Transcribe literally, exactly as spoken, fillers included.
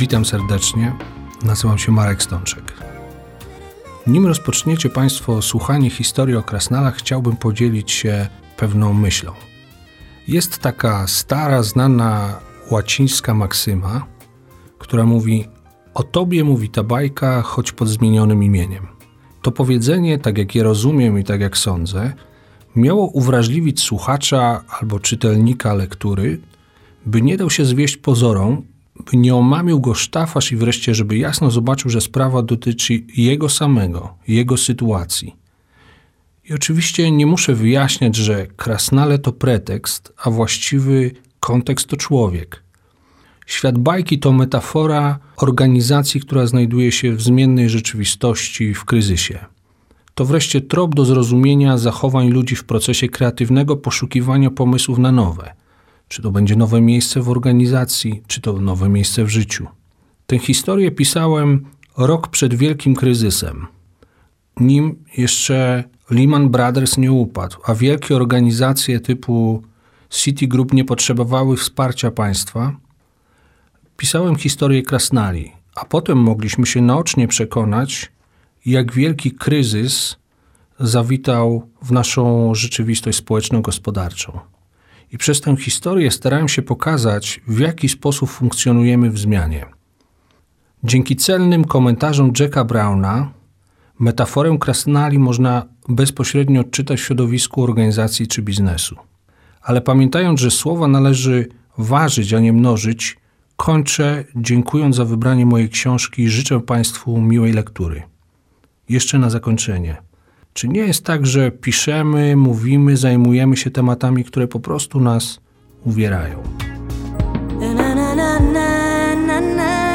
Witam serdecznie, nazywam się Marek Stączek. Nim rozpoczniecie Państwo słuchanie historii o krasnalach, chciałbym podzielić się pewną myślą. Jest taka stara, znana łacińska maksyma, która mówi: o tobie mówi ta bajka, choć pod zmienionym imieniem. To powiedzenie, tak jak je rozumiem i tak jak sądzę, miało uwrażliwić słuchacza albo czytelnika lektury, by nie dał się zwieść pozorom, by nie omamił go sztafaż i wreszcie, żeby jasno zobaczył, że sprawa dotyczy jego samego, jego sytuacji. I oczywiście nie muszę wyjaśniać, że krasnale to pretekst, a właściwy kontekst to człowiek. Świat bajki to metafora organizacji, która znajduje się w zmiennej rzeczywistości, w kryzysie. To wreszcie trop do zrozumienia zachowań ludzi w procesie kreatywnego poszukiwania pomysłów na nowe. Czy to będzie nowe miejsce w organizacji, czy to nowe miejsce w życiu. Tę historię pisałem rok przed wielkim kryzysem, nim jeszcze Lehman Brothers nie upadł, a wielkie organizacje typu Citigroup nie potrzebowały wsparcia państwa. Pisałem historię krasnali, a potem mogliśmy się naocznie przekonać, jak wielki kryzys zawitał w naszą rzeczywistość społeczno-gospodarczą. I przez tę historię starałem się pokazać, w jaki sposób funkcjonujemy w zmianie. Dzięki celnym komentarzom Jacka Browna metaforę krasnali można bezpośrednio odczytać w środowisku organizacji czy biznesu. Ale pamiętając, że słowa należy ważyć, a nie mnożyć, kończę, dziękując za wybranie mojej książki i życzę Państwu miłej lektury. Jeszcze na zakończenie. Czy nie jest tak, że piszemy, mówimy, zajmujemy się tematami, które po prostu nas uwierają? Na, na, na, na, na, na.